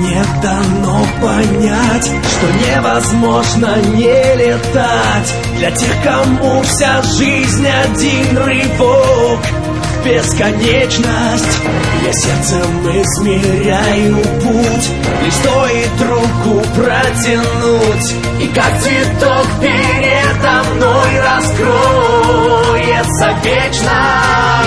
Мне дано понять, что невозможно не летать. Для тех, кому вся жизнь один рывок в бесконечность. Я сердцем измеряю путь, лишь стоит руку протянуть, и как цветок передо мной раскроется вечность.